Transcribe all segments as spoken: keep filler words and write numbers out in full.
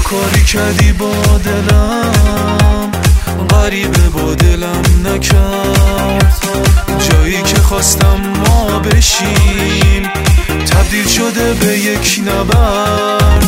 کاری کردی با دلم، غریبه با دلم نکرد. جایی که خواستم ما بشیم تبدیل شده به یک نبرد.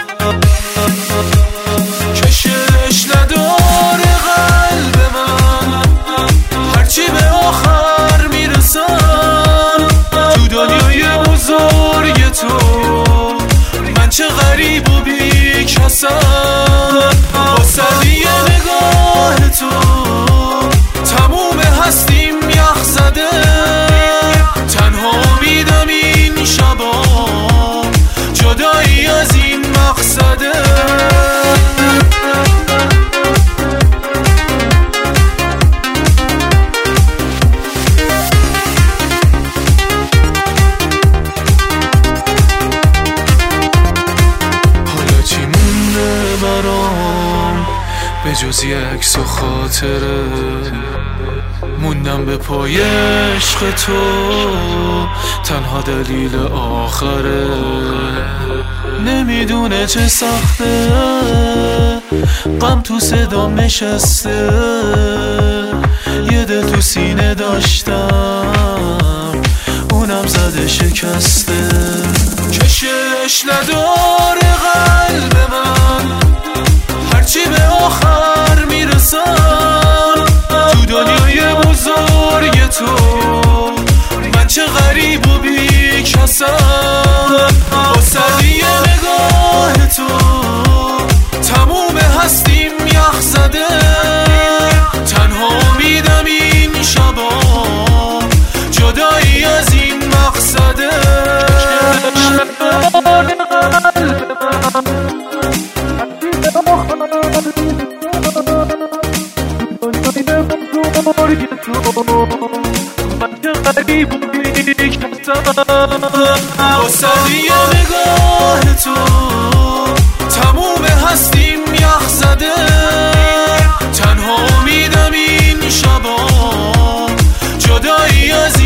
کشش نداره قلب من، هرچی به آخر میرسم. تو دنیای بزرگ تو من چه غریب و بی کسم. با سردی نگاه تو تموم هستیم یخ زده. تنها میدم این شبا جدایی از این مقصده. به جز یک عکس و خاطره موندم به پای عشق تو، تنها دلیل آخره. نمیدونه چه سخته غم تو صدام نشسته. یه دل تو سینه داشتم اونم زده شکسته. کشش نداره قلب من، هرچی به آخر میرسم. تو دنیای بزرگ تو من چه غریب و بی کسم. با سردی نگاه تو تموم هستیم یخ زده. تنها میدم این شبا جدایی از این مقصده. با سردی نگاه تو تموم هستیم یخ زده. تنها میدم این شبا جدایی از